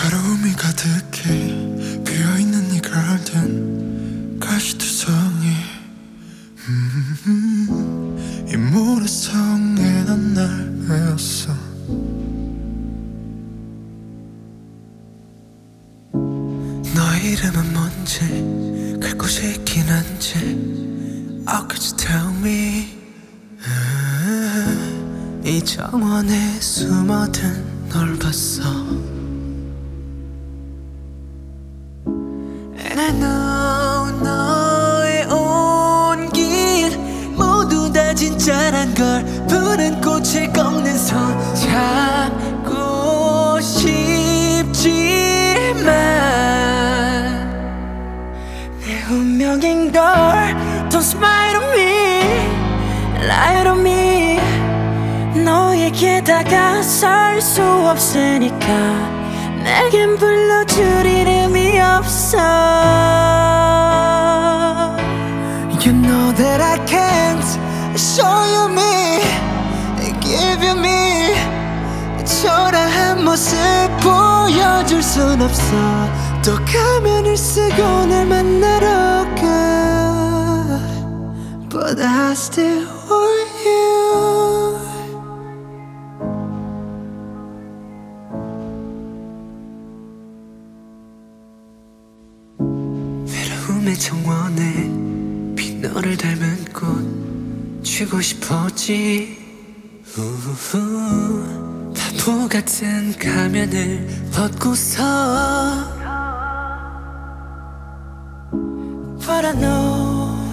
외로움이 가득해 비어있는 이 가든 가시투성이 이 모래성에 난 날 외웠어. 너의 이름은 뭔지 갈 곳이 있긴 한지 Oh could you tell me 이 정원에 숨어든 널 봤어. And I know 너의 온길 모두 다 진짜란 걸 푸른 꽃을 꺾는 손 잡고 싶지만 내 운명인 걸 Don't smile on me, lie on me. 너에게 다가설 수 없으니까 내겐 불러줄 이름이 없어. You know that I can't show you me, give you me. 초라한 모습 보여줄 순 없어. 또 가면을 쓰고 날 만나러 가 But I still want you. 외로움의 정원에 빈 너를 닮은 꽃 쥐고 싶었지. 우후, 바보 같은 가면을 벗고서 But I know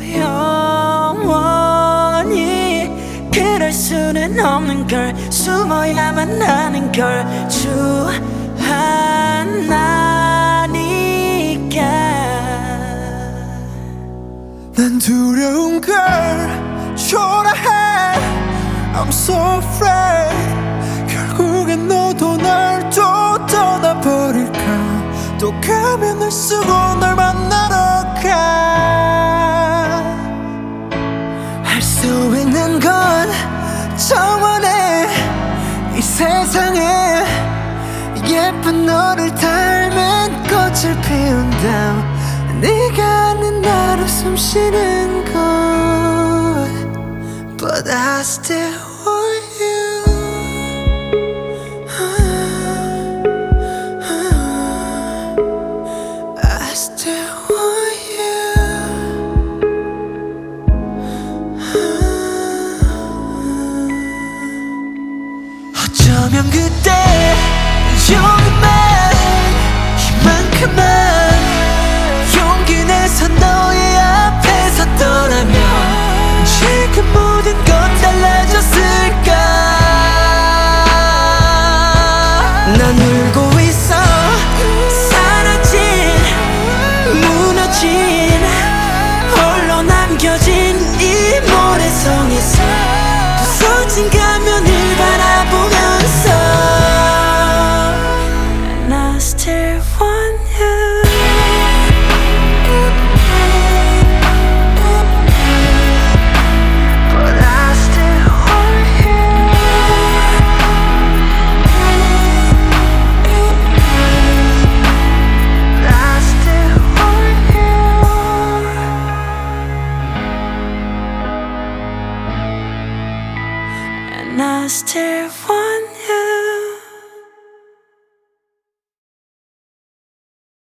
영원히 그럴 수는 없는 걸 숨어야만 하는 걸 주하나니까 난 두려운 걸 초라해 I'm so afraid 결국엔 너도 날 또 떠나버릴까 또 가면을 쓰고 널 만나러 가 할 수 있는 건 정원에 이 세상에 예쁜 너를 닮은 꽃을 피운다 네가 아는 나로 숨쉬는 곳 But I still want you. I still want you. 어쩌면 그때 조금만 이만큼만 용기 내서 너의 앞에 섰더라면 지금 모든 건 달라졌을까 난 울고